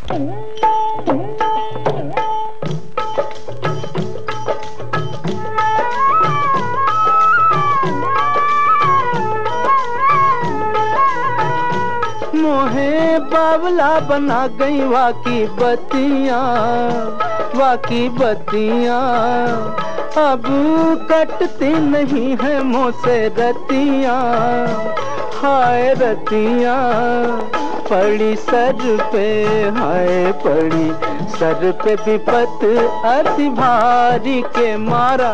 मोहे बावला बना गई वाकी बत्तियाँ अब कटती नहीं है मुँह से रतियाँ। हाय रतियाँ पड़ी सर पे, हाय पड़ी सर पे विपत अति भारी के मारा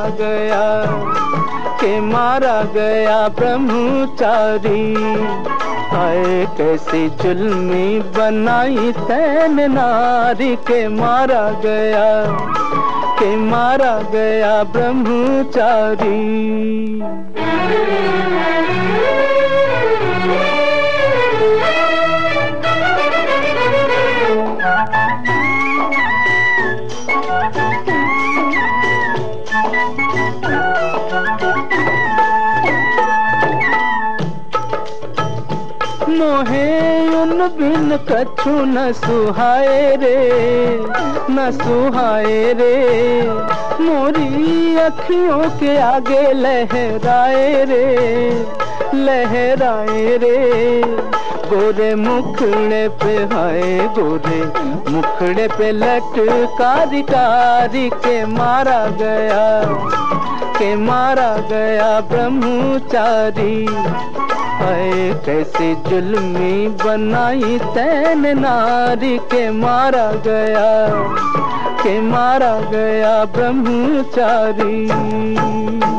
गया ब्रह्मचारी। हाय कैसी जुल्मी बनाई तैने नारी के मारा गया ब्रह्मचारी। मोहे उन बिन कछु न सुहाए रे, मोरी अखियों के आगे लहराए रे। गोरे मुखड़े पे, हाय गोरे मुखड़े पे लटकारी के मारा गया ब्रह्मचारी। हाय कैसी जुल्मी बनाई तैने नारी के मारा गया ब्रह्मचारी।